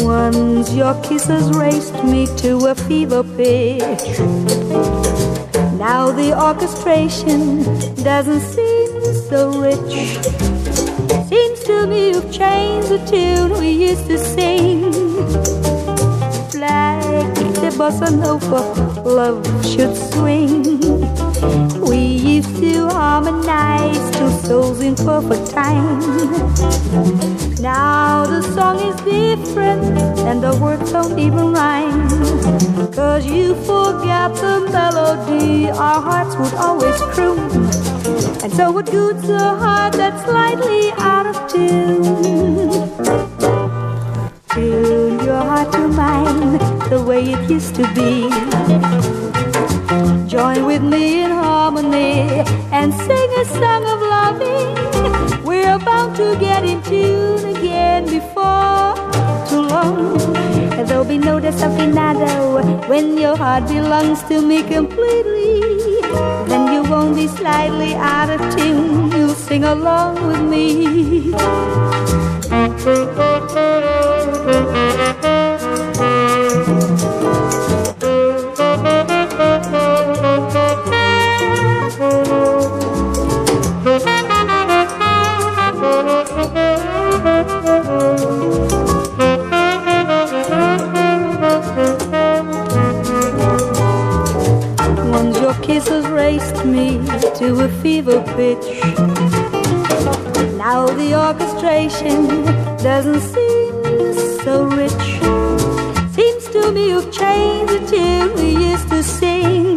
Once your kisses raced me to a fever pitch. Now the orchestration doesn't seem so rich. Seems to me you've changed the tune we used to sing. Like the bossa nova, love should swing. We used to harmonize, two souls in perfect time. Now the song is different and the words don't even rhyme. 'Cause you forgot the melody our hearts would always croon. And so it goods a heart that's slightly out of tune. Tune your heart to mine the way it used to be. Join with me in harmony and sing a song of loving. We're bound to get in tune again before too long. And there'll be no desafinado when your heart belongs to me completely. Then you won't be slightly out of tune. You'll sing along with me. Once your kisses raced me to a fever pitch. Now the orchestration doesn't seem so rich. Seems to me you've changed the tune we used to sing.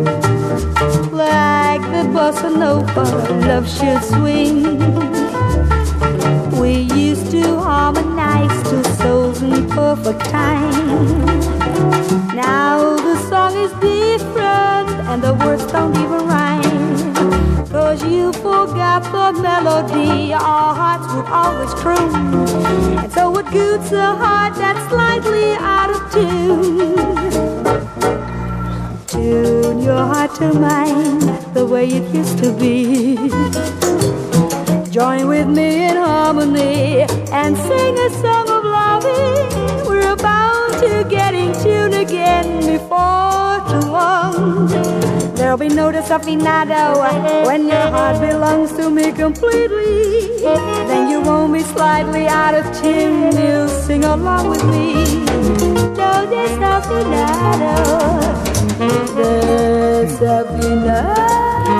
Like the bossa nova, love should swing. We used to harmonize, two souls in perfect time. Now the song is different and the words don't even rhyme. 'Cause you forgot the melody our hearts would always croon. And so it goods a heart that's slightly out of tune. Tune your heart to mine the way it used to be. Join with me in harmony and sing a song of loving. We're bound to get in tune again before too long. There'll be no desafinado when your heart belongs to me completely. Then you won't be slightly out of tune. You'll sing along with me. No desafinado, desafinado.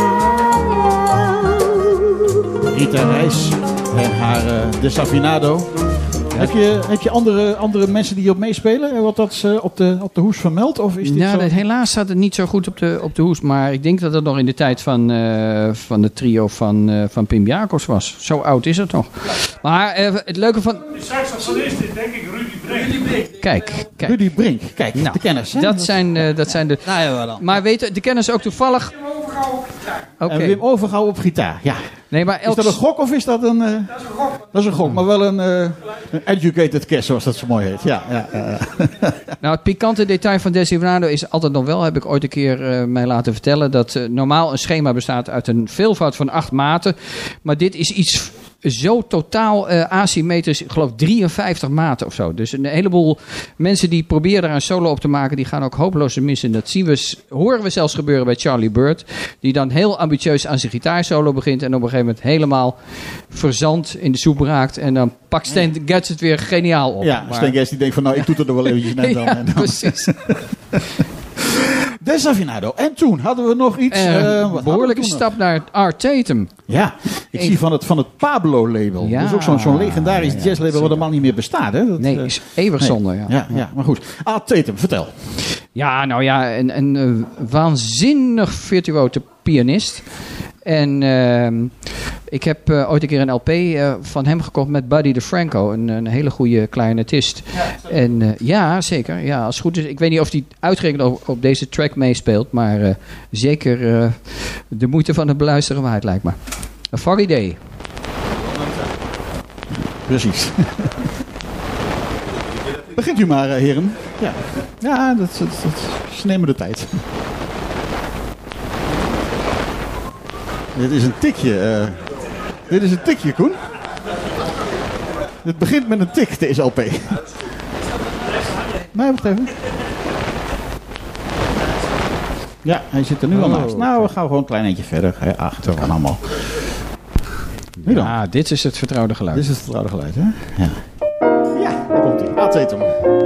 Rita Reis en haar Desafinado. Heb je andere mensen die hierop meespelen? Wordt dat op de hoes vermeld? Of is dit zo? Helaas staat het niet zo goed op de hoes. Maar ik denk dat het nog in de tijd van de trio van Pim Jacobs was. Zo oud is het nog. Maar het leuke van... De saxofonist is denk ik Rudy Brink. Kijk. Rudy Brink, kijk, nou, de kenners. Hè? Dat zijn de... Nou ja, wel. Maar weten de kenners ook toevallig... Okay. Wim Overgouw op gitaar, ja. Nee, maar Is dat een gok of is dat een... Dat is een gok. Dat is een gok, maar wel een educated guess, zoals dat zo mooi heet. Ja. Nou, het pikante detail van Desafinado is altijd nog wel, heb ik ooit een keer mij laten vertellen, dat normaal een schema bestaat uit een veelvoud van 8 maten. Maar dit is iets zo totaal asymmetrisch, ik geloof 53 maten of zo. Dus een heleboel mensen die proberen er een solo op te maken, die gaan ook hopeloos missen. Dat horen we zelfs gebeuren bij Charlie Bird, die dan heel ambitieus aan zijn gitaarsolo begint en op een gegeven moment helemaal verzand in de soep raakt. En dan pakt Stan Getz het weer geniaal op. Ja, Stan Getz die denkt van nou, ik doe het er wel eventjes net dan. Ja, precies. Desafinado. En toen hadden we nog iets... behoorlijke stap naar Art Tatum. Ja, ik zie van het Pablo-label. Ja, dat is ook zo'n legendarisch jazzlabel wat helemaal niet meer bestaat. Hè? Dat, nee, is eeuwig zonde. Ja, maar goed. Art Tatum, vertel. Ja, nou ja, een waanzinnig virtuote pianist. En ik heb ooit een keer een LP van hem gekocht met Buddy DeFranco, een hele goede clarinetist. Ja, en ja, zeker. Ja, als het goed is. Ik weet niet of hij uitgerekend op deze track meespeelt, maar zeker de moeite van het beluisteren waard, lijkt me. A Foggy Day. Precies. Begint u maar, heren. Ja, ze nemen de tijd. Dit is een tikje, Koen. Het begint met een tik, deze LP. Nee, wacht even. Ja, hij zit er nu al naast. Nou, we gaan gewoon een klein eentje verder. Ach, dat kan allemaal. Nu dan. Ja, dit is het vertrouwde geluid. Dit is het vertrouwde geluid, hè? Ja. Ja, daar komt hij. Atetum.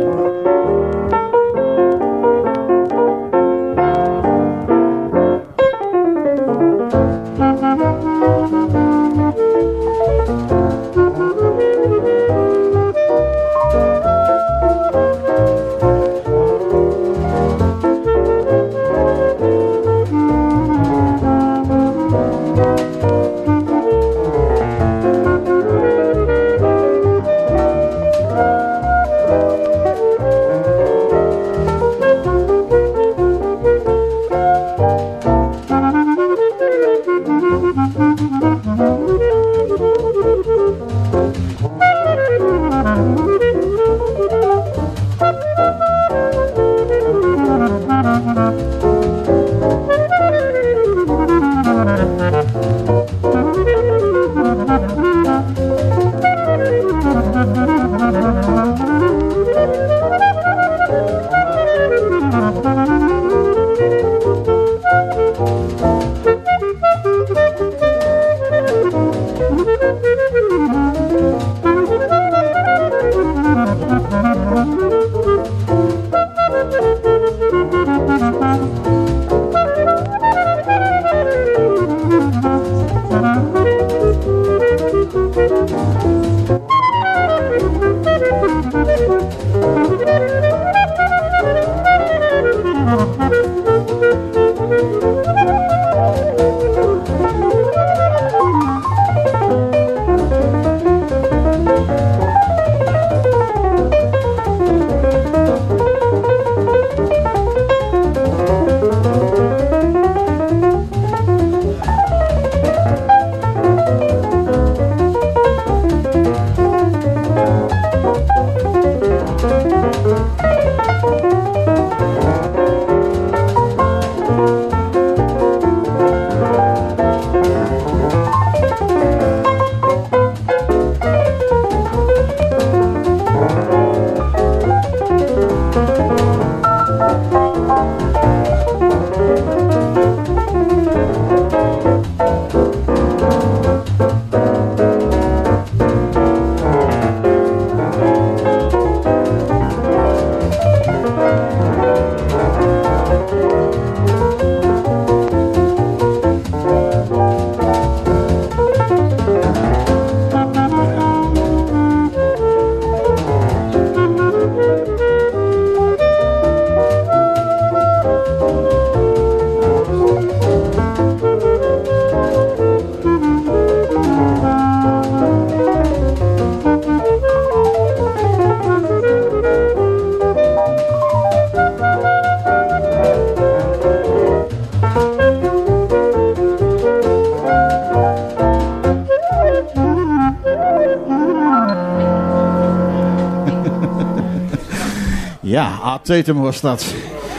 Ja, Atetum was dat.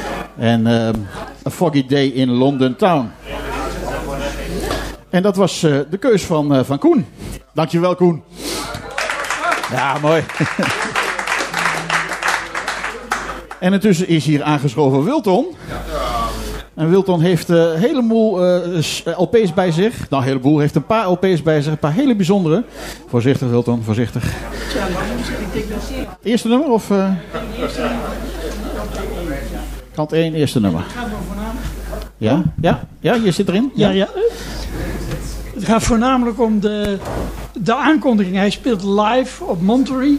En A Foggy Day in London Town. En dat was de keus van Koen. Dankjewel, Koen. Ja, mooi. En intussen is hier aangeschoven Wilton. En Wilton heeft een heleboel LP's bij zich. Nou, een heleboel. Heeft een paar LP's bij zich. Een paar hele bijzondere. Voorzichtig, Wilton. Voorzichtig. Eerste nummer of... Kant 1, eerste nummer. Ja? Ja? Ja, je zit erin? Ja, ja. Het gaat voornamelijk om de aankondiging. Hij speelt live op Monterey.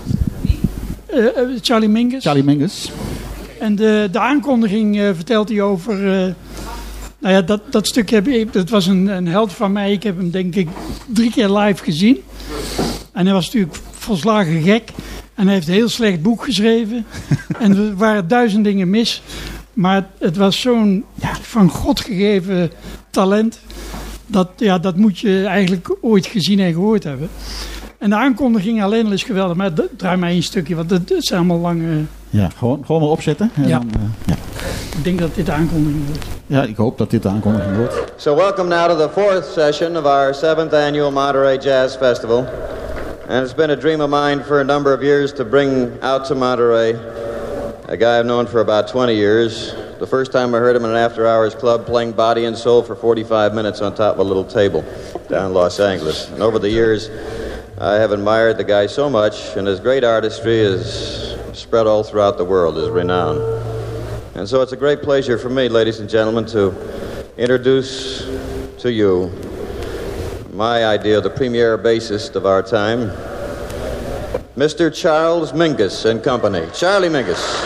Charlie Mingus. Charlie Mingus. En de aankondiging vertelt hij over... nou ja, dat stuk dat was een held van mij. Ik heb hem denk ik 3 keer live gezien. En hij was natuurlijk volslagen gek. En hij heeft een heel slecht boek geschreven. En er waren 1000 dingen mis. Maar het was zo'n van God gegeven talent. Dat moet je eigenlijk ooit gezien en gehoord hebben. En de aankondiging alleen al is geweldig. Maar draai maar 1 stukje, want het zijn allemaal lange... Ja, gewoon maar opzetten. En ja. Dan, ja. Ik denk dat dit de aankondiging wordt. Ja, ik hoop dat dit de aankondiging wordt. So welcome now to the 4th session of our 7th annual Monterey Jazz Festival. And it's been a dream of mine for a number of years to bring out to Monterey a guy I've known for about 20 years. The first time I heard him in an after-hours club playing Body and Soul for 45 minutes on top of a little table down in Los Angeles. And over the years, I have admired the guy so much, and his great artistry is spread all throughout the world, his renown. And so it's a great pleasure for me, ladies and gentlemen, to introduce to you my idea of the premier bassist of our time, Mr. Charles Mingus and Company. Charlie Mingus.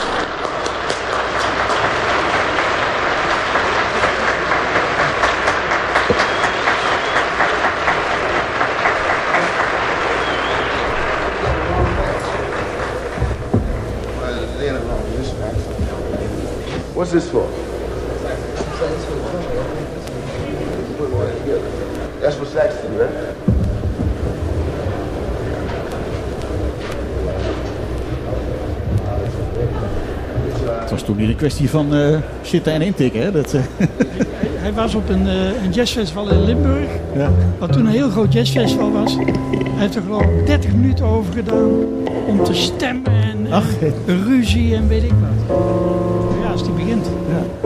What's this for? That's for Saxton, right? Het was toen niet een kwestie van zitten en intikken, hè? Dat, Hij was op een jazzfestival in Limburg. ja. Wat toen een heel groot jazzfestival was. Hij heeft er geloof ik 30 minuten over gedaan om te stemmen en ruzie en weet ik wat. Ja, als die begint. Ja.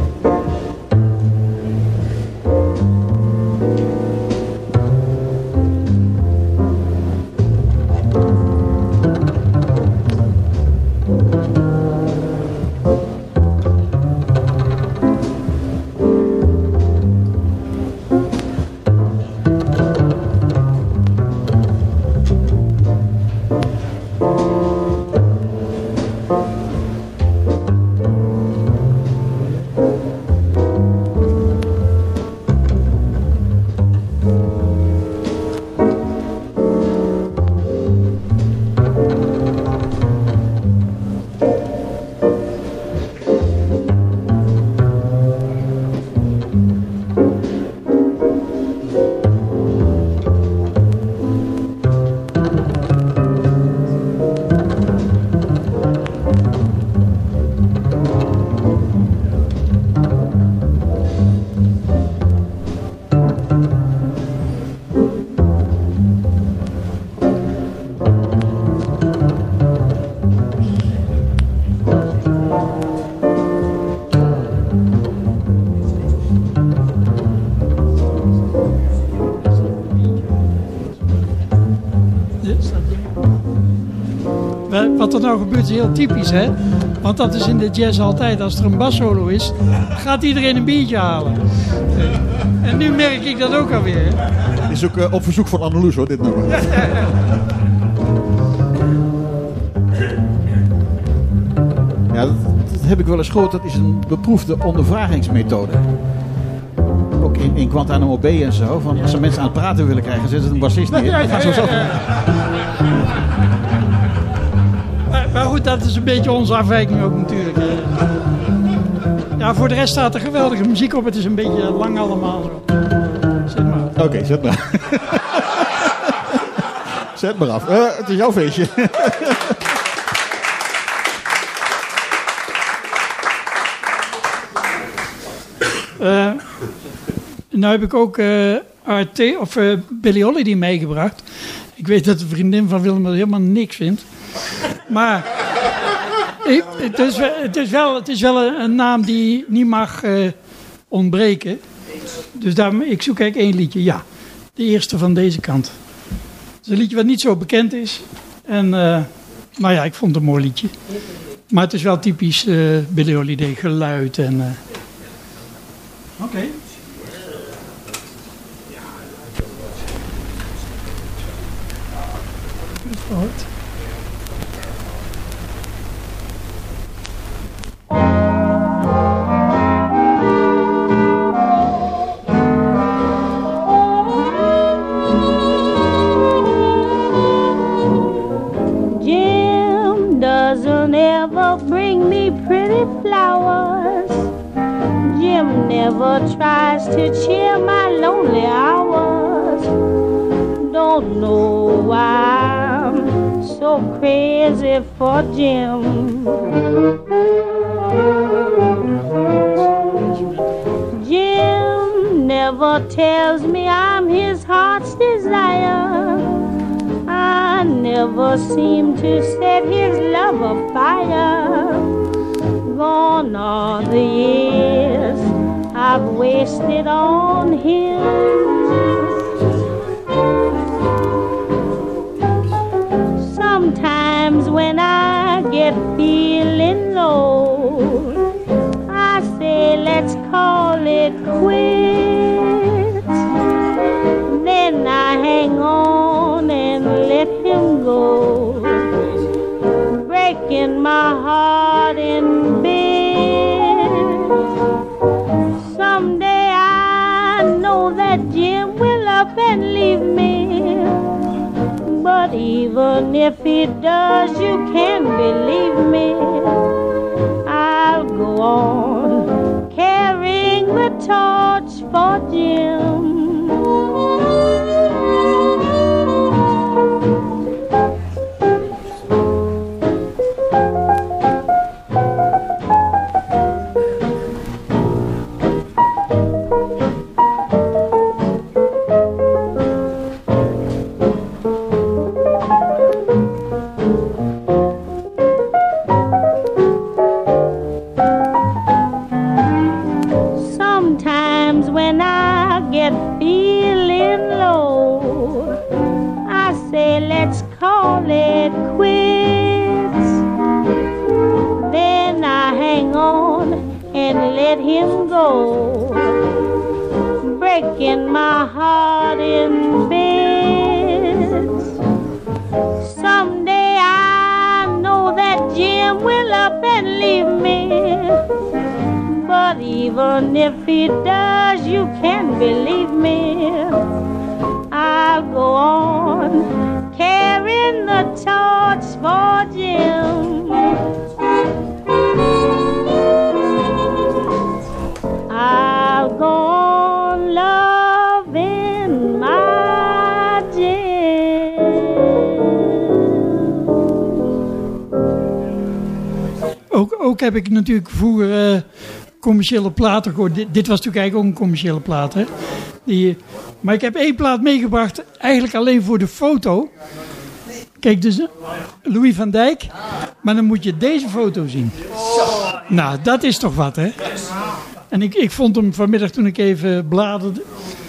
Wat er nou gebeurt is heel typisch, hè? Want dat is in de jazz altijd. Als er een bassolo is, gaat iedereen een biertje halen. En nu merk ik dat ook alweer. Hè? Het is ook op verzoek van Anneloes, hoor, dit nummer. Ja, dat heb ik wel eens gehoord. Dat is een beproefde ondervragingsmethode. Ook in Guantanamo Bay en zo. Van, als ze mensen aan het praten willen krijgen, zetten ze een bassist neer. Dat gaat zo zelf. Maar goed, dat is een beetje onze afwijking ook natuurlijk. Ja, voor de rest staat er geweldige muziek op. Het is een beetje lang allemaal zo. Zet maar. Oké, zet maar. Zet maar af. Het is jouw feestje. Nou heb ik ook RT of Billie Holiday meegebracht. Ik weet dat de vriendin van Willem er helemaal niks vindt. Maar het is wel een naam die niet mag ontbreken. Dus ik zoek eigenlijk één liedje. Ja, de eerste van deze kant. Het is een liedje wat niet zo bekend is. Maar ja, ik vond het een mooi liedje. Maar het is wel typisch Billie Holiday geluid. Oké. Goed. Jim doesn't ever bring me pretty flowers. Jim never tries to cheer my lonely hours. Don't know why I'm so crazy for Jim. Jim never tells me I'm his heart's desire. I never seem to set his love afire. the years I've wasted on him. Sometimes when I get feeling low, I say let's call it quits. Then I hang on and let him go, breaking my heart in bits. Someday I know that Jim will up and leave me, but even if he does, you can believe me, I'll go on carrying the torch for Jim. Breaking my heart in bits. Someday I know that Jim will up and leave me, but even if he does, you can believe me, I'll go on carrying the torch for Jim. I'll go on loving my Jim. Ook heb ik natuurlijk vroeger commerciële platen gehoord. Dit was natuurlijk eigenlijk ook een commerciële plaat. Hè? Maar ik heb 1 plaat meegebracht, eigenlijk alleen voor de foto. Kijk, dus Louis van Dijk. Maar dan moet je deze foto zien. Nou, dat is toch wat, hè? En ik vond hem vanmiddag toen ik even bladerde.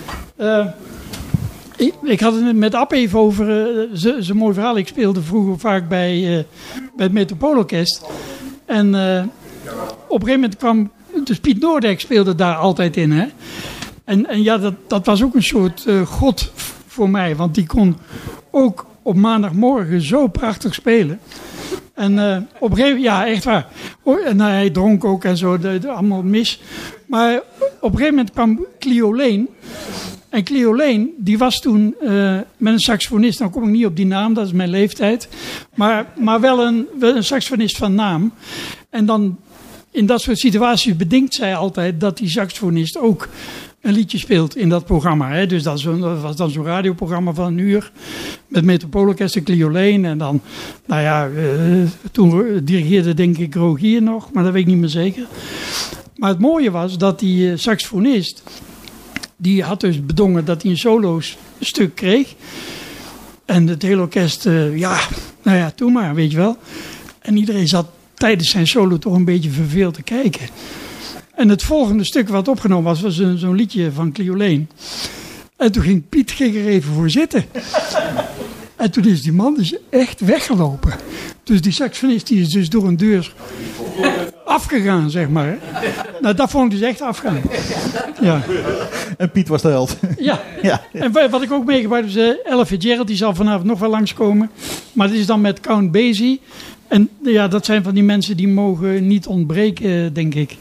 Ik had het met App even over zijn mooi verhaal. Ik speelde vroeger vaak bij het Metropoolorkest. En op een gegeven moment kwam... Dus Piet Noordijk speelde daar altijd in, hè? En ja, dat was ook een soort god voor mij. Want die kon ook op maandagmorgen zo prachtig spelen. En op een gegeven moment, ja, echt waar. En hij dronk ook en zo, allemaal mis. Maar op een gegeven moment kwam Clio Lane. En Clio Lane, die was toen met een saxofonist. Nou kom ik niet op die naam, dat is mijn leeftijd. Maar wel een saxofonist van naam. En dan in dat soort situaties bedingt zij altijd dat die saxofonist ook een liedje speelt in dat programma. Hè? Dus dat was dan zo'n radioprogramma van 1 uur met Metropoolorkest en Clio Lane. En dan, nou ja, toen dirigeerde denk ik Rogier nog, maar dat weet ik niet meer zeker. Maar het mooie was dat die saxofonist, die had dus bedongen dat hij een solo-stuk kreeg. En het hele orkest, doe maar, weet je wel. En iedereen zat tijdens zijn solo toch een beetje verveeld te kijken. En het volgende stuk wat opgenomen was zo'n liedje van Clio Lane. En toen ging Piet er even voor zitten. En toen is die man dus echt weggelopen. Dus die saxofonist die is dus door een deur afgegaan, zeg maar. Hè. Nou, dat vond ik dus echt afgaan. Ja. En Piet was de held. Ja. En wat ik ook meegebracht heb, is Ella Fitzgerald, die zal vanavond nog wel langskomen. Maar dit is dan met Count Basie. En ja, dat zijn van die mensen die mogen niet ontbreken, denk ik.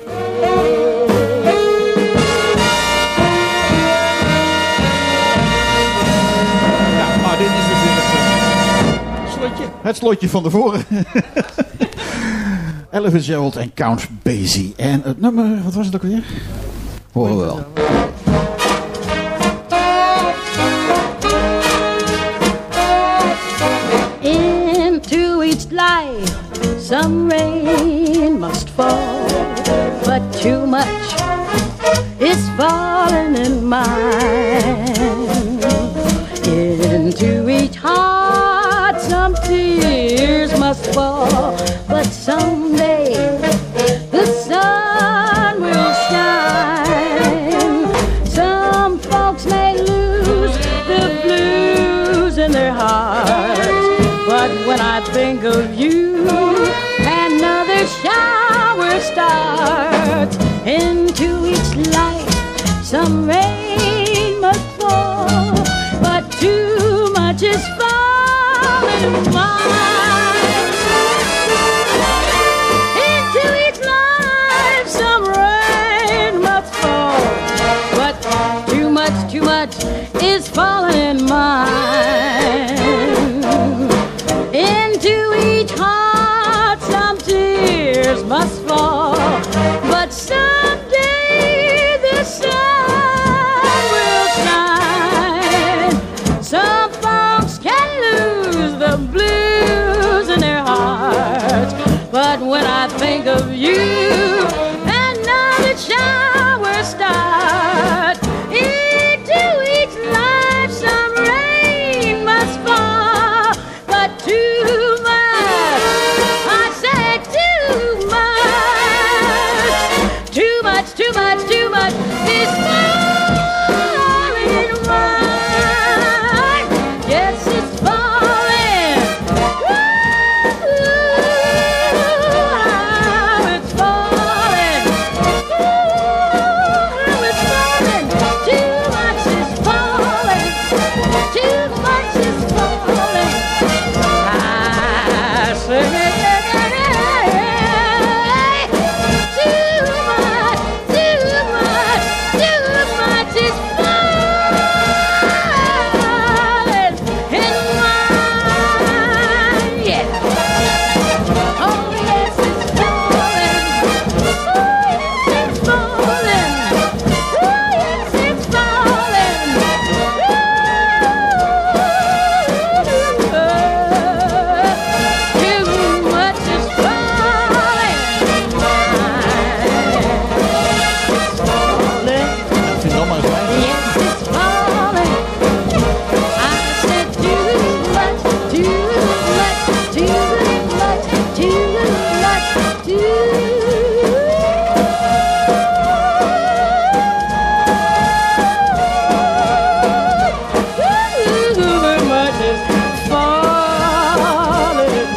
Ja, maar dit is dus weer het slotje van de voren. Ella Fitzgerald en Count Basie. En het nummer, wat was het ook weer? Horen we wel. Into each life some rain must fall, but too much is falling in mine. Into each heart some tears must fall, but someday the sun must fall. But someday the sun will shine. Some folks can lose the blues in their hearts. But when I think of you, and now the shower starts, into each life some rain must fall. But too much, I said too much. Too much, too much, too much is falling mine. Yes, it's falling. Ooh, it's falling. Ooh, it's falling. Too much is falling. Too much is falling. I say, too much, too much, too much is falling in mine. Yeah. Oh yes, it's falling. Oh yes, it's falling. Oh yes, it's falling. Too much is falling in mine. It's falling. Ik vind het allemaal eens fijn. Yes, it's falling. I said too much, too much, too much, too much, too much is falling in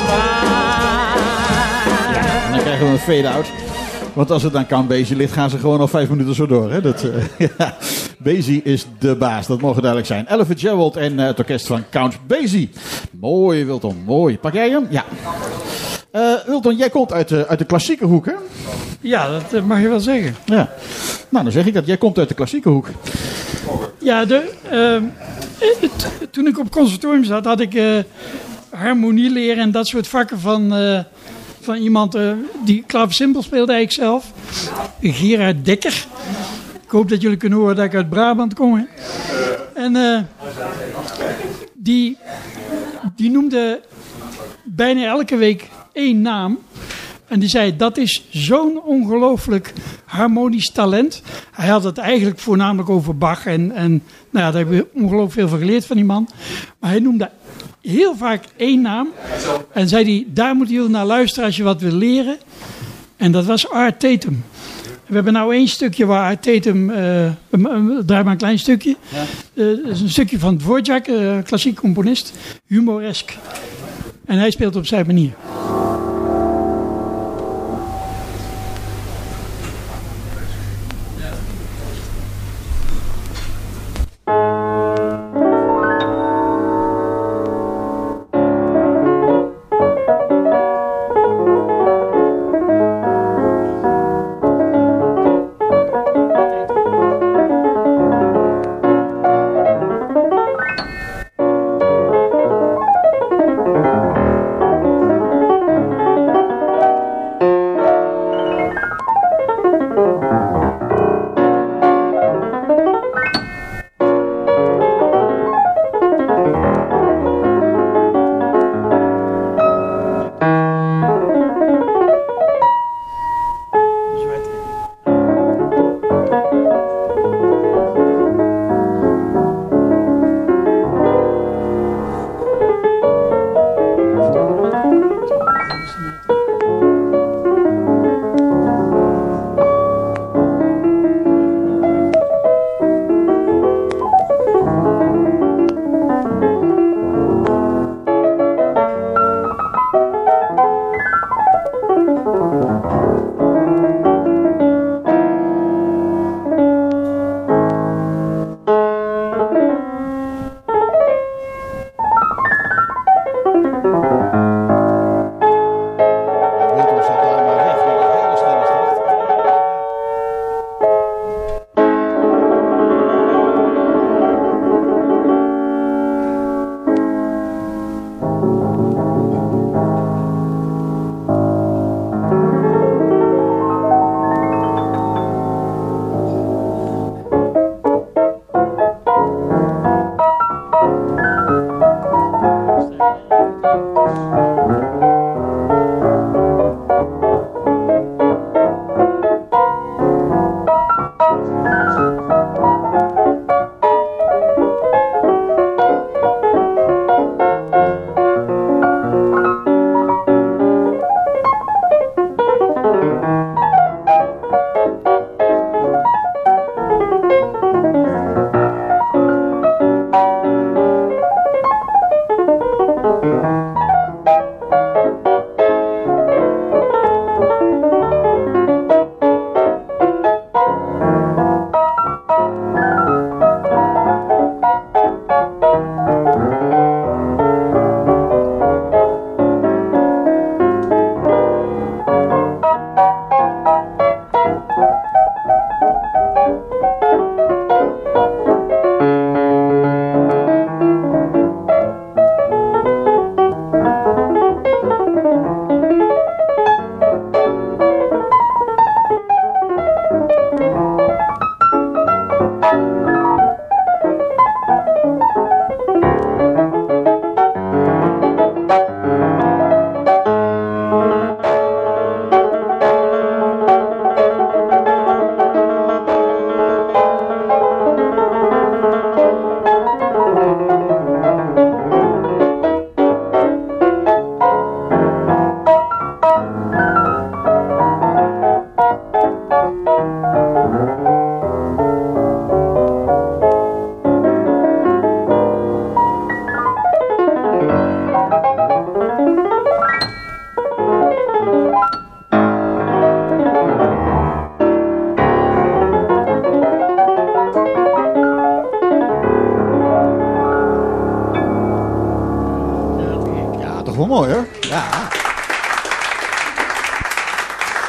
mine. En dan krijgen we een fade-out. Want als het aan Count Basie ligt, gaan ze gewoon al 5 minuten zo door. Hè? Ja. Basie is de baas, dat mogen duidelijk zijn. Ella Fitzgerald en het orkest van Count Basie. Mooi, Wilton, mooi. Pak jij hem? Ja. Wilton, jij komt uit de klassieke hoek, hè? Ja, dat mag je wel zeggen. Ja. Nou, dan zeg ik dat. Jij komt uit de klassieke hoek. Ja, toen ik op het conservatorium zat, had ik harmonie leren en dat soort vakken van iemand die klavecimbal speelde eigenlijk zelf. Gerard Dekker. Ik hoop dat jullie kunnen horen dat ik uit Brabant kom. Hè. En die noemde bijna elke week 1 naam. En die zei, dat is zo'n ongelooflijk harmonisch talent. Hij had het eigenlijk voornamelijk over Bach. En nou ja, daar hebben we ongelooflijk veel van geleerd van die man. Maar hij noemde heel vaak 1 naam. En zei hij, daar moeten jullie naar luisteren als je wat wil leren. En dat was Art Tatum. We hebben nou 1 stukje waar Art Tatum, draai maar een klein stukje. Dat is een stukje van Dvorak, klassiek componist, humoresk. En hij speelt op zijn manier.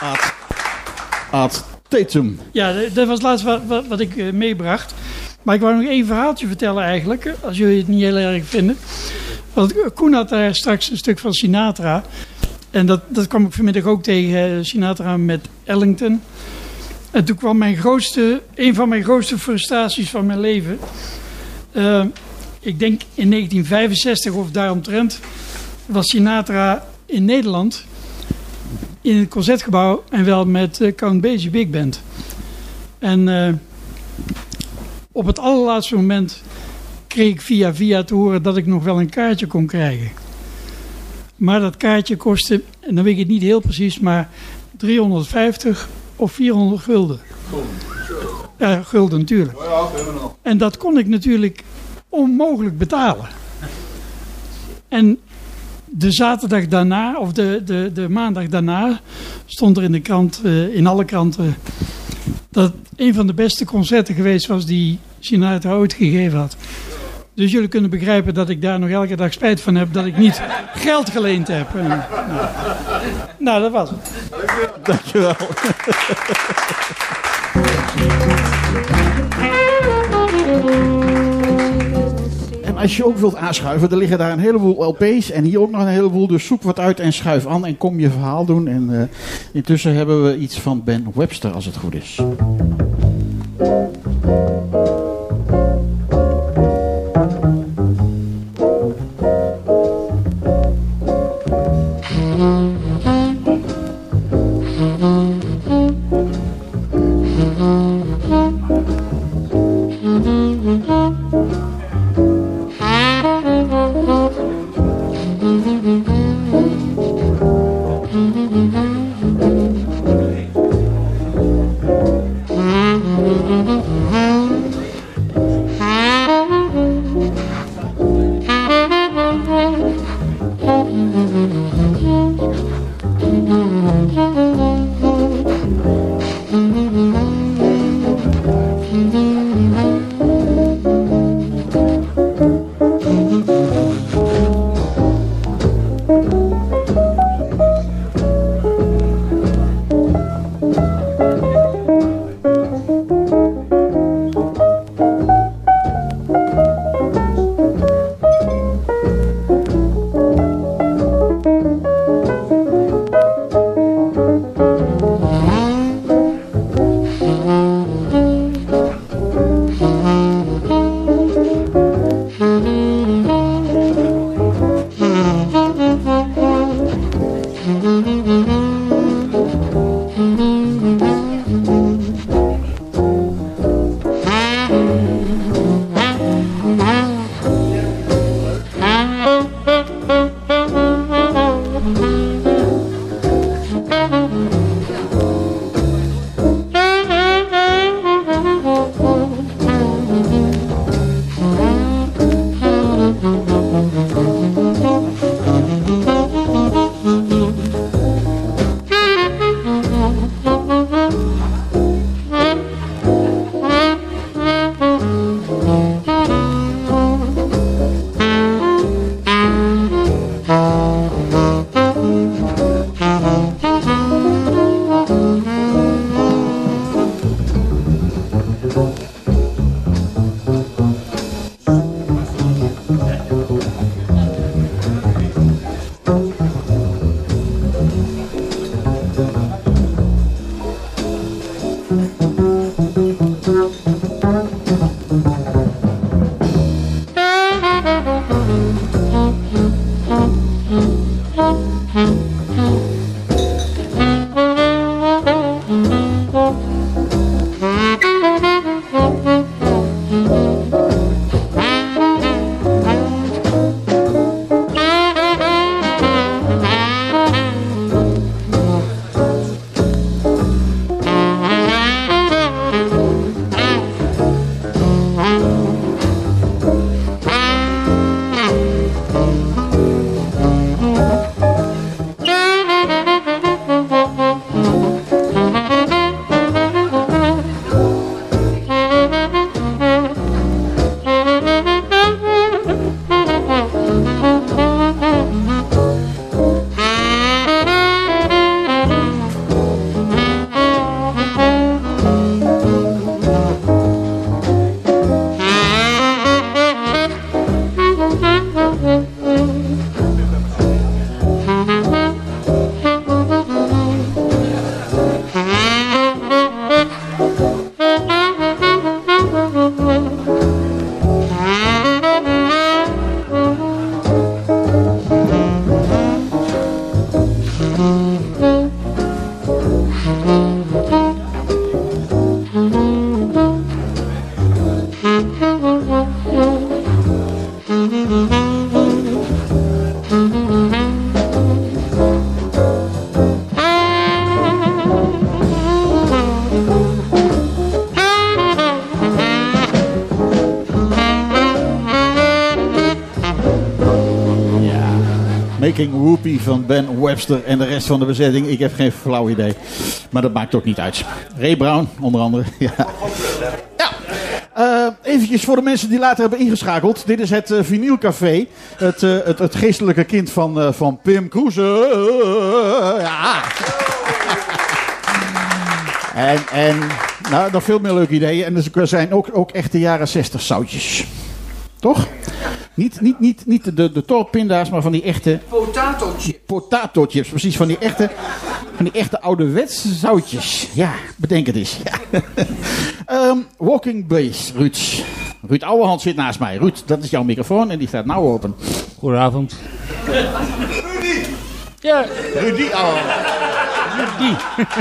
Aad Tatum. Ja, dat was laatst wat ik meebracht. Maar ik wou nog één verhaaltje vertellen eigenlijk, als jullie het niet heel erg vinden. Want Koen had daar straks een stuk van Sinatra. En dat kwam ik vanmiddag ook tegen, Sinatra met Ellington. En toen kwam een van mijn grootste frustraties van mijn leven. Ik denk in 1965 of daaromtrent was Sinatra in Nederland in het Concertgebouw en wel met Count Basie Big Band. En op het allerlaatste moment kreeg ik via te horen dat ik nog wel een kaartje kon krijgen. Maar dat kaartje kostte, en dan weet ik het niet heel precies, maar 350 of 400 gulden. Ja, gulden natuurlijk. En dat kon ik natuurlijk onmogelijk betalen. En de zaterdag daarna, of de maandag daarna, stond er in de krant, in alle kranten, dat het een van de beste concerten geweest was die Sinatra ooit gegeven had. Dus jullie kunnen begrijpen dat ik daar nog elke dag spijt van heb dat ik niet geld geleend heb. Nou, dat was het. Dankjewel. En als je ook wilt aanschuiven, er liggen daar een heleboel LP's en hier ook nog een heleboel. Dus zoek wat uit en schuif aan en kom je verhaal doen. En intussen hebben we iets van Ben Webster, als het goed is. Breaking Whoopie van Ben Webster en de rest van de bezetting. Ik heb geen flauw idee. Maar dat maakt ook niet uit. Ray Brown, onder andere. Ja. Eventjes voor de mensen die later hebben ingeschakeld. Dit is het Vinylcafé. Het geestelijke kind van Pim Kroeze. Ja. En nou, nog veel meer leuke ideeën. En er zijn ook echte jaren 60 zoutjes. Toch? Niet de torpinda's, maar van die echte... Potato chips, precies. Van die echte ouderwetse zoutjes. Ja, bedenk het eens. Ja. Walking Bass, Ruud. Ruud Ouwehand zit naast mij. Ruud, dat is jouw microfoon en die staat nou open. Goedenavond. Rudy! Ja. Rudy Ouwehand. Rudy.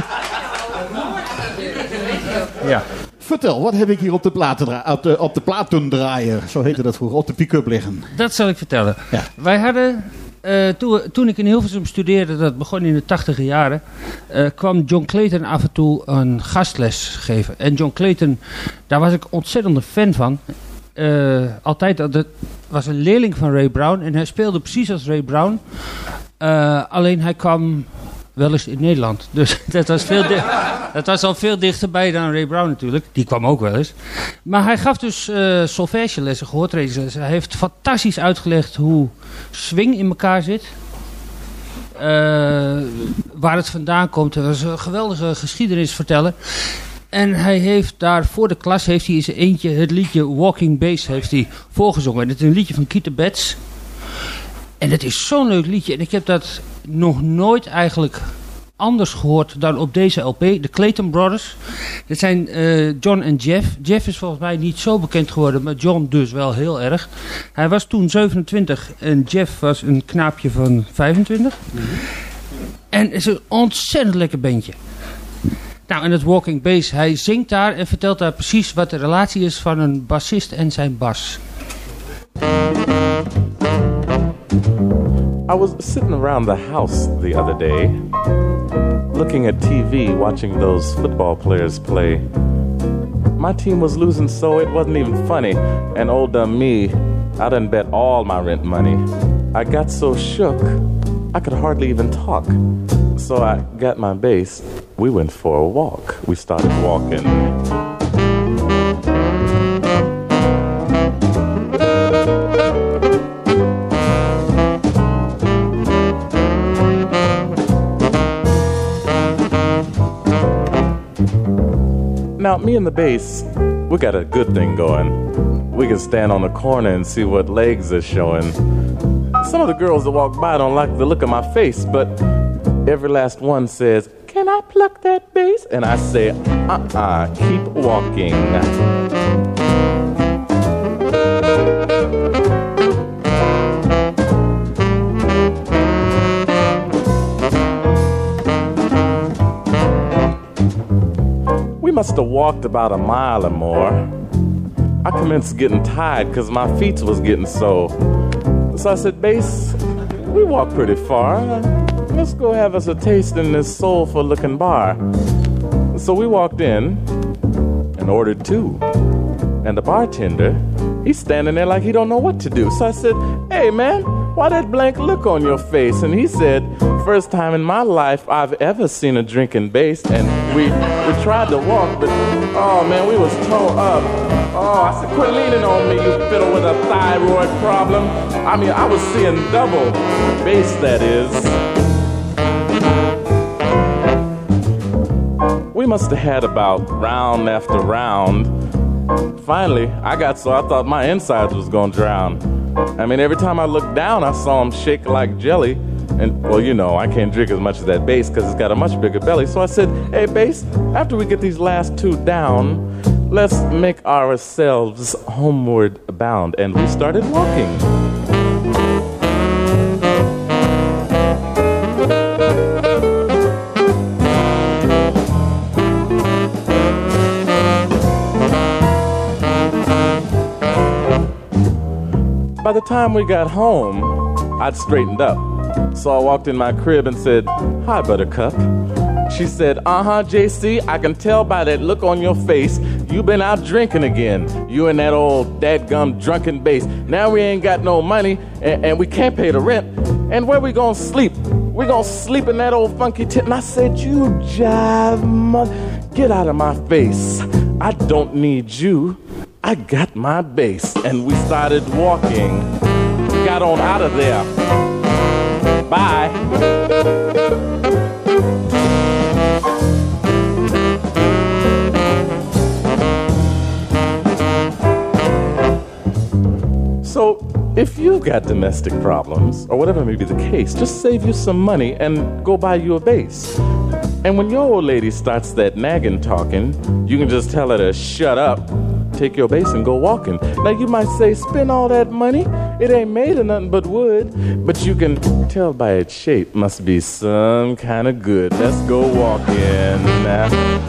Ja. Vertel, wat heb ik hier op de platendraaier, zo heette dat vroeger, op de pick-up liggen? Dat zal ik vertellen. Ja. Wij hadden, toen ik in Hilversum studeerde, dat begon in de 80e jaren, kwam John Clayton af en toe een gastles geven. En John Clayton, daar was ik ontzettend een fan van. Dat was een leerling van Ray Brown en hij speelde precies als Ray Brown. Alleen hij kwam wel eens in Nederland. Dus dat was al veel dichterbij dan Ray Brown natuurlijk. Die kwam ook wel eens. Maar hij gaf dus solfègelessen, gehoortrainingslessen. Hij heeft fantastisch uitgelegd hoe swing in elkaar zit. Waar het vandaan komt. Dat was een geweldige geschiedenis vertellen. En hij heeft daar voor de klas in zijn eentje het liedje Walking Bass heeft hij voorgezongen. En het is een liedje van Keith Betts. En het is zo'n leuk liedje. En ik heb dat nog nooit eigenlijk anders gehoord dan op deze LP. De Clayton Brothers. Dit zijn John en Jeff. Jeff is volgens mij niet zo bekend geworden, maar John dus wel heel erg. Hij was toen 27 en Jeff was een knaapje van 25. Mm-hmm. En het is een ontzettend lekker bandje. Nou, en het Walking Bass, hij zingt daar en vertelt daar precies wat de relatie is van een bassist en zijn bas. I was sitting around the house the other day, looking at TV, watching those football players play. My team was losing, so it wasn't even funny. And old dumb me, I done bet all my rent money. I got so shook, I could hardly even talk. So I got my bass, we went for a walk. We started walking. Now, me and the bass, we got a good thing going. We can stand on the corner and see what legs are showing. Some of the girls that walk by don't like the look of my face, but every last one says, "Can I pluck that bass?" And I say, keep walking. We must have walked about a mile or more. I commenced getting tired because my feet was getting sore. So I said, "Bass, we walked pretty far. Let's go have us a taste in this soulful looking bar." So we walked in and ordered two. And the bartender, he's standing there like he don't know what to do. So I said, "Hey man, why that blank look on your face?" And he said, "First time in my life I've ever seen a drinking bass." And we tried to walk, but oh man, we was toe up. Oh, I said, "Quit leaning on me, you fiddle with a thyroid problem." I mean, I was seeing double bass, that is. We must have had about round after round. Finally, I got so I thought my insides was gonna drown. I mean, every time I looked down, I saw him shake like jelly. And, well, you know, I can't drink as much as that bass because it's got a much bigger belly. So I said, "Hey, bass, after we get these last two down, let's make ourselves homeward bound." And we started walking. By the time we got home, I'd straightened up. So I walked in my crib and said, "Hi, Buttercup." She said, "JC, I can tell by that look on your face, you've been out drinking again. You and that old dadgum drunken bass. Now we ain't got no money, and we can't pay the rent. And where we gonna sleep? We gonna sleep in that old funky tent. And I said, you jive mother, get out of my face. I don't need you. I got my bass. And we started walking. Got on out of there. Bye. So, if you've got domestic problems, or whatever may be the case, just save you some money and go buy you a bass. And when your old lady starts that nagging talking, you can just tell her to shut up, take your bass and go walking. Now you might say, spend all that money? It ain't made of nothing but wood. But you can tell by its shape, must be some kind of good. Let's go walking now.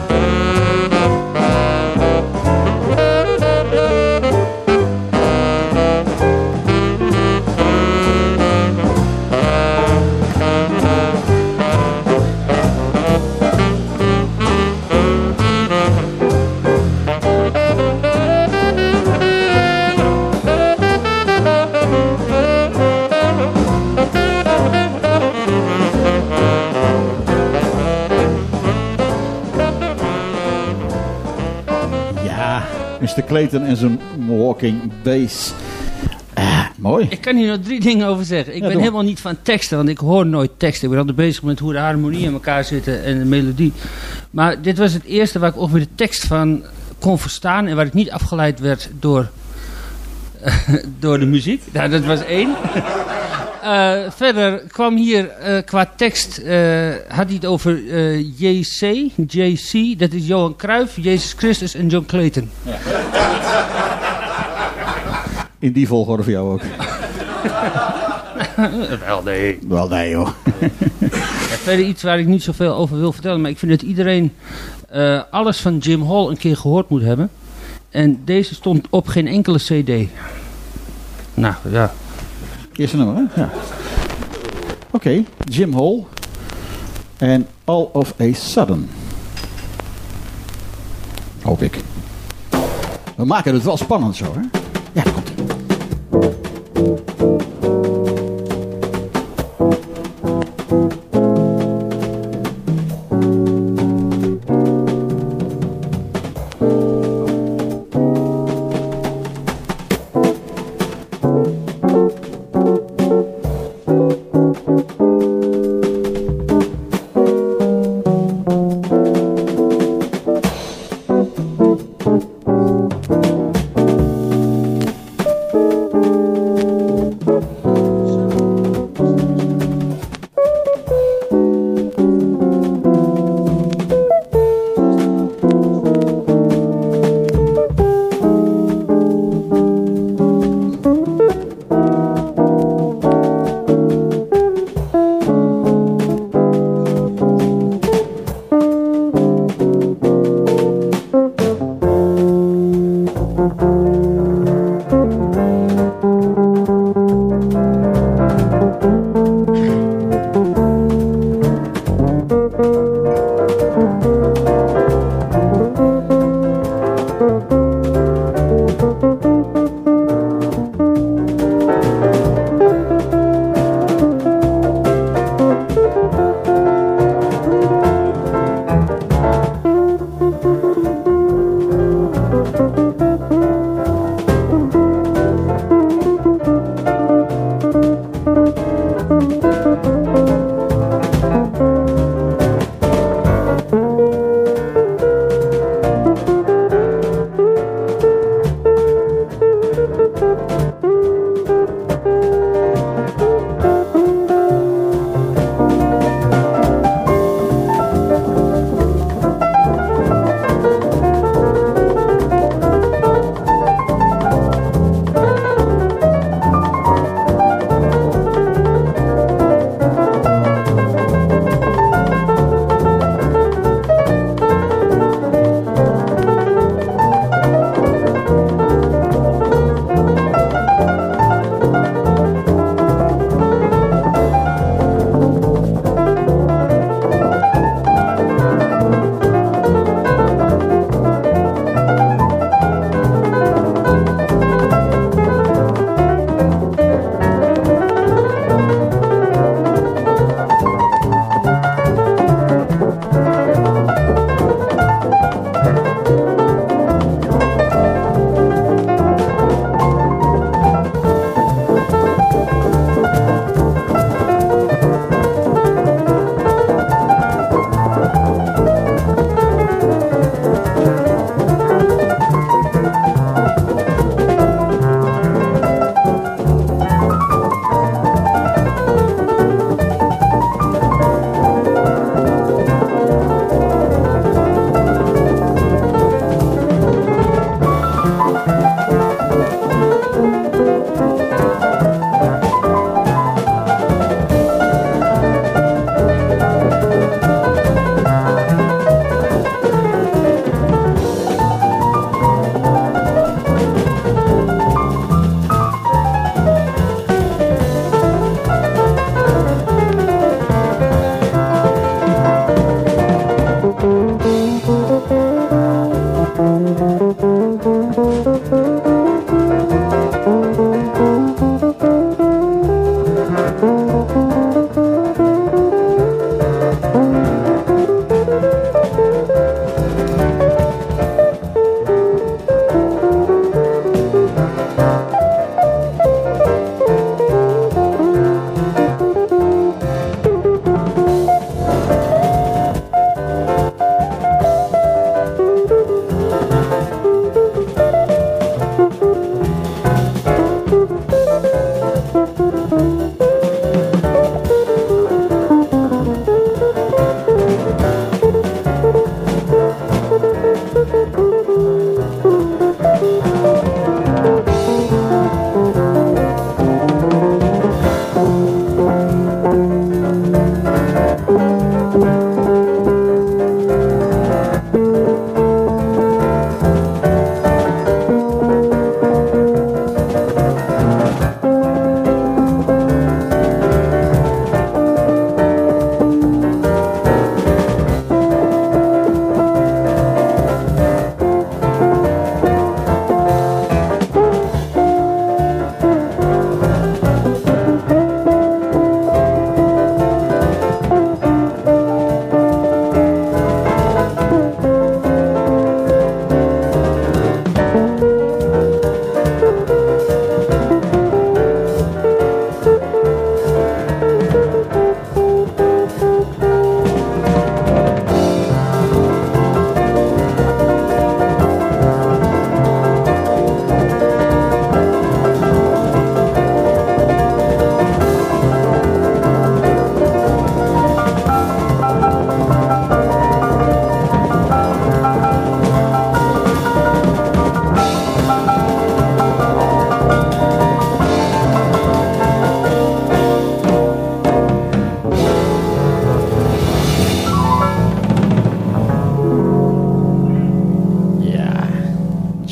Mr. Clayton en zijn walking bass. Mooi. Ik kan hier nog 3 dingen over zeggen. Ik ben helemaal niet van teksten, want ik hoor nooit teksten. Ik ben altijd bezig met hoe de harmonie in elkaar zitten en de melodie. Maar dit was het eerste waar ik ongeveer de tekst van kon verstaan en waar ik niet afgeleid werd door de muziek. Nou, dat was 1. Verder kwam hier qua tekst, had hij het over JC, dat is Johan Cruijff, Jezus Christus en John Clayton. Ja. In die volgorde voor jou ook? Wel nee hoor. Verder iets waar ik niet zoveel over wil vertellen, maar ik vind dat iedereen alles van Jim Hall een keer gehoord moet hebben. En deze stond op geen enkele CD. Nou ja. Eerste nummer, hè? Ja. Oké, Jim Hall. En All of a Sudden. Hoop ik. We maken het wel spannend zo, hè? Ja, dat komt ie.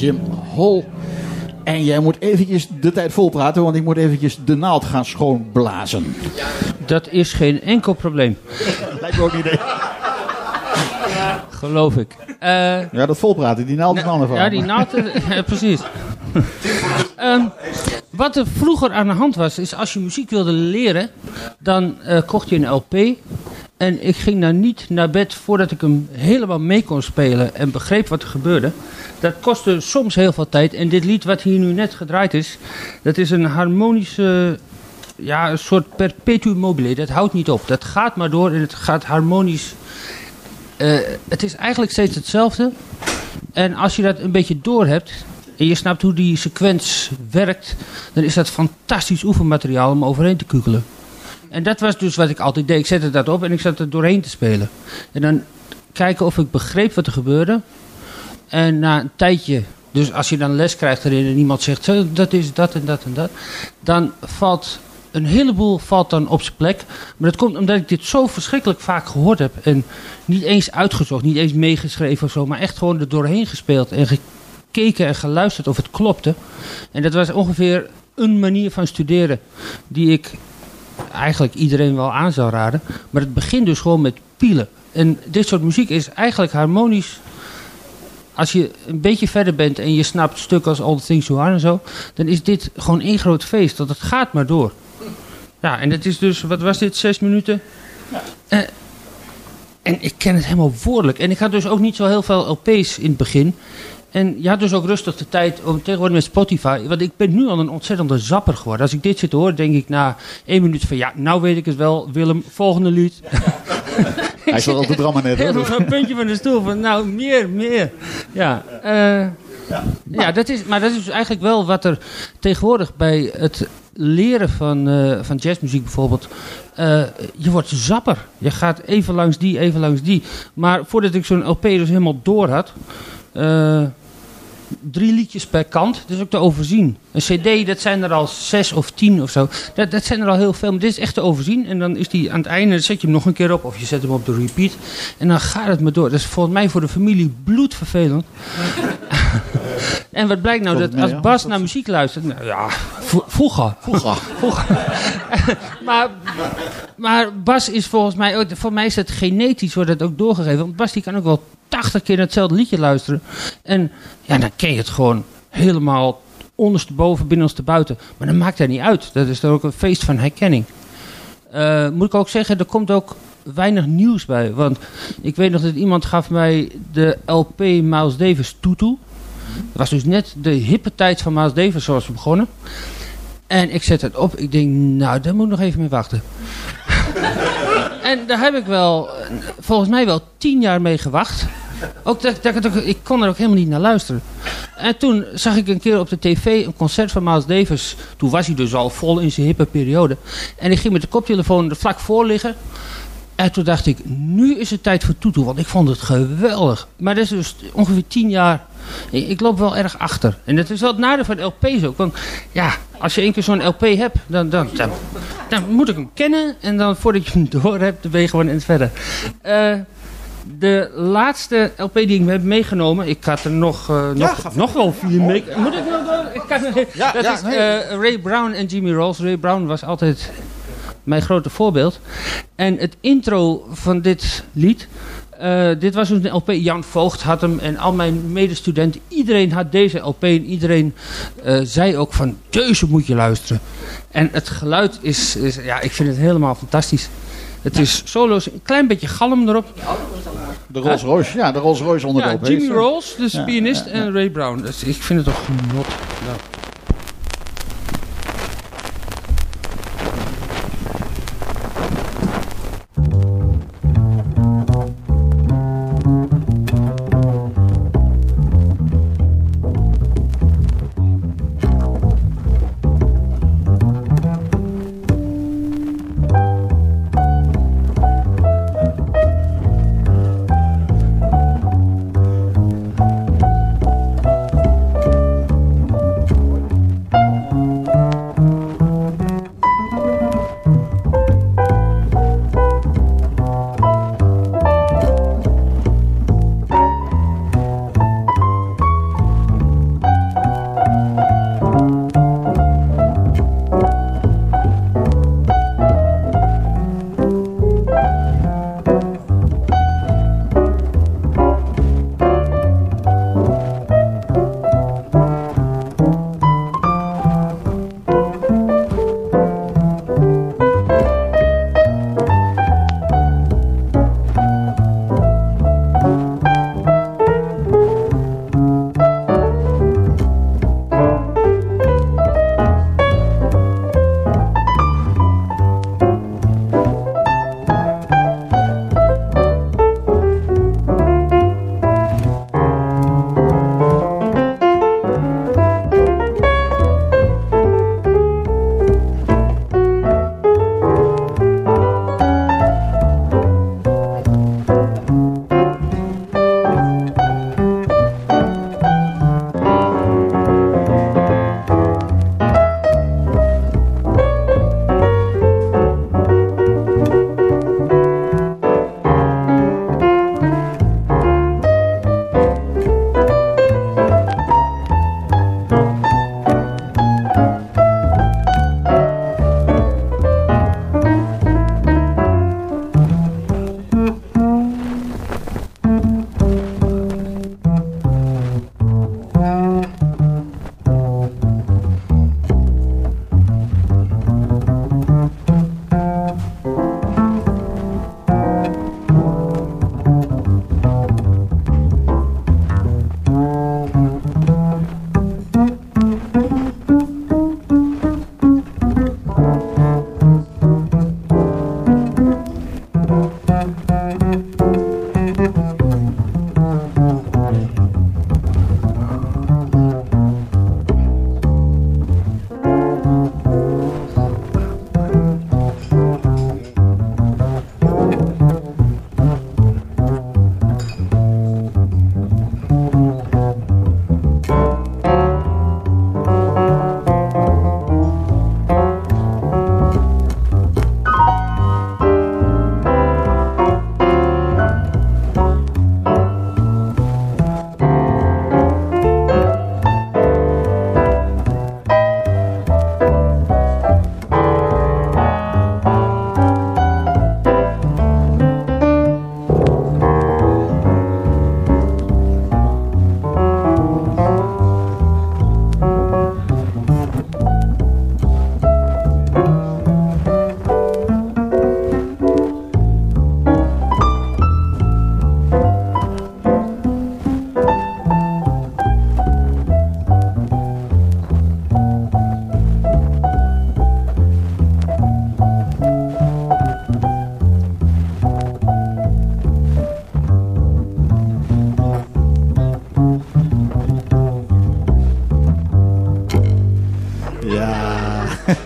Jim Hall. En jij moet eventjes de tijd volpraten, want ik moet eventjes de naald gaan schoonblazen. Dat is geen enkel probleem. Lijkt me ook niet. Geloof ik. Ja, dat volpraten, die naald is een ander verhaal. Ja, die naald, precies. Wat er vroeger aan de hand was, is als je muziek wilde leren, dan kocht je een LP. En ik ging dan niet naar bed voordat ik hem helemaal mee kon spelen en begreep wat er gebeurde. Dat kostte soms heel veel tijd. En dit lied wat hier nu net gedraaid is, dat is een harmonische, ja, een soort perpetuum mobile. Dat houdt niet op. Dat gaat maar door en het gaat harmonisch. Het is eigenlijk steeds hetzelfde. En als je dat een beetje door hebt en je snapt hoe die sequence werkt, dan is dat fantastisch oefenmateriaal om overheen te kukelen. En dat was dus wat ik altijd deed. Ik zette dat op en ik zat er doorheen te spelen. En dan kijken of ik begreep wat er gebeurde. En na een tijdje, dus als je dan les krijgt erin en iemand zegt, dat is dat en dat en dat, dan valt een heleboel dan op zijn plek. Maar dat komt omdat ik dit zo verschrikkelijk vaak gehoord heb. En niet eens uitgezocht, niet eens meegeschreven of zo, maar echt gewoon er doorheen gespeeld en gekeken en geluisterd of het klopte. En dat was ongeveer een manier van studeren die ik eigenlijk iedereen wel aan zou raden. Maar het begint dus gewoon met pielen. En dit soort muziek is eigenlijk harmonisch. Als je een beetje verder bent en je snapt stukken als All the Things You Are en zo, dan is dit gewoon één groot feest. Dat het gaat maar door. Ja, en het is dus, wat was dit, 6 minuten? Ja. En ik ken het helemaal woordelijk. En ik had dus ook niet zo heel veel LP's in het begin. En je had dus ook rustig de tijd om tegenwoordig met Spotify. Want ik ben nu al een ontzettende zapper geworden. Als ik dit zit te horen, denk ik na 1 minuut van ja, nou weet ik het wel. Willem, volgende lied. Hij zat al te drammen net. Helemaal een puntje van de stoel van nou, meer. Ja, ja, dat is dus eigenlijk wel wat er tegenwoordig bij het leren van jazzmuziek bijvoorbeeld. Je wordt zapper. Je gaat even langs die. Maar voordat ik zo'n LP dus helemaal door had, 3 liedjes per kant, dat is ook te overzien. Een cd, dat zijn er al 6 of 10 of zo. Dat zijn er al heel veel, maar dit is echt te overzien. En dan is die aan het einde, dan zet je hem nog een keer op, of je zet hem op de repeat. En dan gaat het maar door. Dat is volgens mij voor de familie bloedvervelend. En wat blijkt nou, dat als Bas naar muziek luistert, nou ja, vroeger. Maar Bas is volgens mij ook, voor mij is het genetisch, wordt het ook doorgegeven. Want Bas die kan ook wel 80 keer naar hetzelfde liedje luisteren. En ja, dan ken je het gewoon helemaal ondersteboven, binnenstebuiten. Maar dat maakt er niet uit. Dat is dan ook een feest van herkenning. Moet ik ook zeggen, er komt ook weinig nieuws bij. Want ik weet nog dat iemand gaf mij de LP Miles Davis Tutu. Dat was dus net de hippe tijd van Miles Davis zoals we begonnen. En ik zet het op. Ik denk, nou, daar moet ik nog even mee wachten. En daar heb ik wel, volgens mij wel 10 jaar mee gewacht. Ook ik kon er ook helemaal niet naar luisteren. En toen zag ik een keer op de tv een concert van Miles Davis. Toen was hij dus al vol in zijn hippe periode. En ik ging met de koptelefoon er vlak voor liggen. En toen dacht ik, nu is het tijd voor Tutu, want ik vond het geweldig. Maar dat is dus ongeveer 10 jaar. Ik loop wel erg achter. En dat is wel het nadeel van LP's ook. Want ja, als je 1 keer zo'n LP hebt, dan moet ik hem kennen. En dan voordat je hem door hebt, dan ben je gewoon in het verder. De laatste LP die ik heb meegenomen, ik had er nog wel 4 mee. Moet ik nog door? Dat is Ray Brown en Jimmy Rolls. Ray Brown was altijd mijn grote voorbeeld. En het intro van dit lied, dit was een LP, Jan Voogd had hem en al mijn medestudenten, iedereen had deze LP en iedereen zei ook van, deze moet je luisteren. En het geluid is ja, ik vind het helemaal fantastisch. Het is solo's, een klein beetje galm erop. De Rolls Royce, ja, de Rolls Royce onder de LP. Jimmy Rolls, dus pianist, en Ray Brown. Dus ik vind het toch genot. Nou.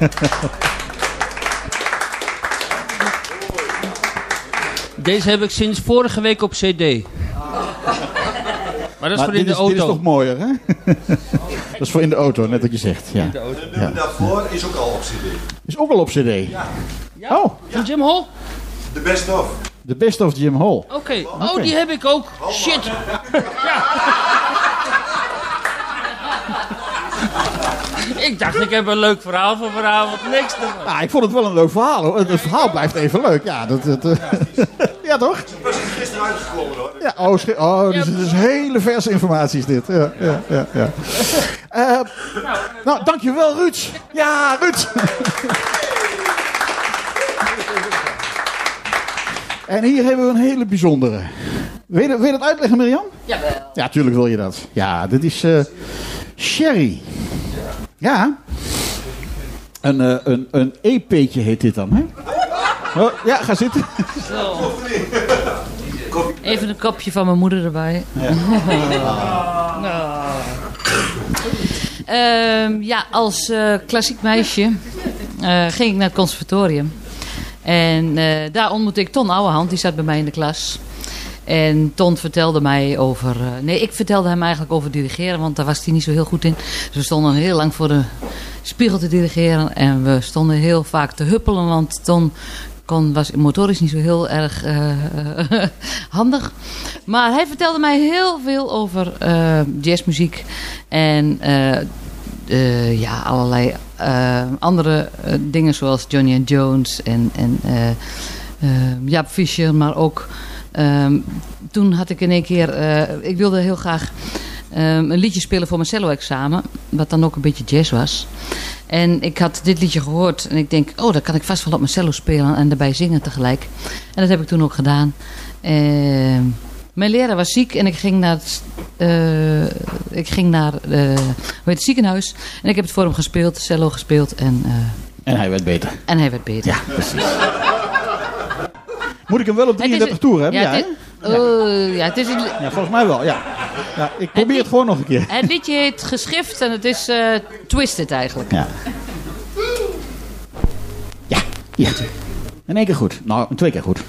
Deze heb ik sinds vorige week op cd. Maar dat is voor in de auto. Dit is toch mooier, hè? Dat is voor in de auto, net wat je zegt. Ja. En het nummer daarvoor is ook al op cd. Is ook al op cd? Ja. Oh. Van Jim Hall? The Best Of. The Best of Jim Hall. Oké. Oh, die heb ik ook. Shit. Ja. Ik dacht, ik heb een leuk verhaal voor vanavond. Niks ervan. Ah, ik vond het wel een leuk verhaal, hoor. Het verhaal blijft even leuk. Ja, ja toch? Dat is gisteren uitgekomen, hoor. Ja, dus het is hele verse informatie is dit. Ja. Nou, dankjewel, Ruud. Ja, Ruud. En hier hebben we een hele bijzondere. Wil je dat uitleggen, Mirjam? Jawel. Ja, tuurlijk wil je dat. Ja, dit is Sherry. Ja. Een EP'tje heet dit dan, hè? Oh, ja, ga zitten. Zo. Even een kopje van mijn moeder erbij. Ja. Als klassiek meisje ging ik naar het conservatorium. En daar ontmoette ik Ton Ouwehand, die zat bij mij in de klas. En Ton vertelde mij over... ik vertelde hem eigenlijk over dirigeren, want daar was hij niet zo heel goed in. Dus we stonden heel lang voor de spiegel te dirigeren. En we stonden heel vaak te huppelen, want Ton was motorisch niet zo heel erg handig. Maar hij vertelde mij heel veel over jazzmuziek. En allerlei andere dingen zoals Johnny and Jones en Jaap Fischer, maar ook... toen had ik in één keer... ik wilde heel graag een liedje spelen voor mijn cello-examen. Wat dan ook een beetje jazz was. En ik had dit liedje gehoord. En ik denk, dat kan ik vast wel op mijn cello spelen. En daarbij zingen tegelijk. En dat heb ik toen ook gedaan. Mijn leraar was ziek. En ik ging naar het ziekenhuis. En ik heb het voor hem gespeeld. Cello gespeeld. En hij werd beter. Ja, precies. Moet ik hem wel op 33 toeren hebben? Ja, het is ja, volgens mij wel, ja. Ik probeer het gewoon nog een keer. Het liedje heet Geschrift en het is Twisted eigenlijk. Ja. Ja. In 1 keer goed. Nou, 2 keer goed.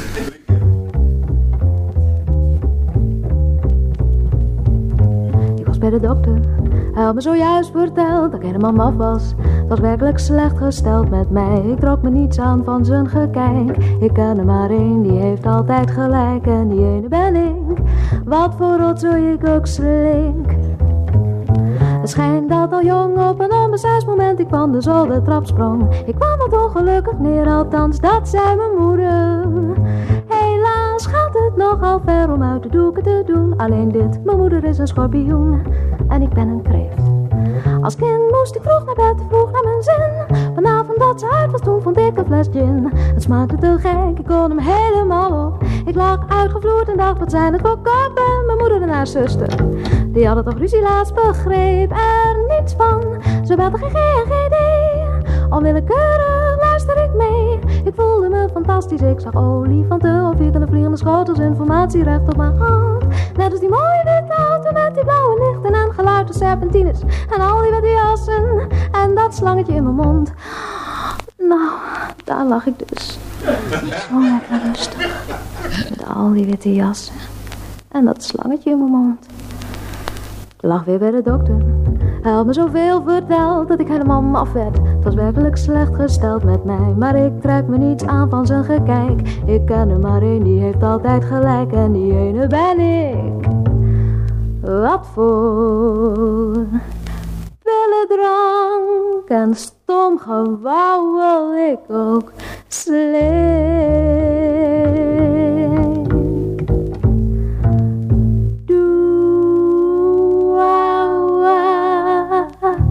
Ik was bij de dokter. Hij had me zojuist verteld dat ik helemaal maf was. Het was werkelijk slecht gesteld met mij. Ik trok me niets aan van zijn gekijk. Ik ken er maar één, die heeft altijd gelijk. En die ene ben ik. Wat voor rotzooi ik ook slink. Het schijnt dat al jong op een onbeslist moment ik van de zoldertrap sprong. Ik kwam wat ongelukkig neer, althans dat zei mijn moeder. Helaas gaat het nogal ver om uit de doeken te doen. Alleen dit, mijn moeder is een schorpioen en ik ben een kreeft. Als kind moest ik vroeg naar bed, vroeg naar mijn zin. Vanavond dat ze uit was, toen vond ik een fles gin. Het smaakte te gek, ik kon hem helemaal op. Ik lag uitgevloerd en dacht, wat zijn het voor koppen? Mijn moeder en haar zuster, die hadden toch ruzie laatst, begreep er niets van. Ze werd geen GD. Onwillekeurig luister ik mee. Ik voelde me fantastisch, ik zag olifanten of vierkante vliegende schotels, informatie recht op mijn hand. Net als die mooie witte auto met die blauwe lichten en geluid serpentines en al die witte jassen en dat slangetje in mijn mond. Nou, daar lag ik dus. Zo lekker rustig. Met al die witte jassen en dat slangetje in mijn mond. Ik lag weer bij de dokter. Hij had me zoveel verteld dat ik helemaal maf werd. Het was werkelijk slecht gesteld met mij, maar ik trek me niets aan van zijn gekijk. Ik ken er maar één, die heeft altijd gelijk en die ene ben ik. Wat voor pillendrank en stom gewauwel ik ook slink.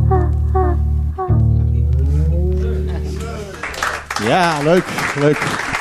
Ja, leuk.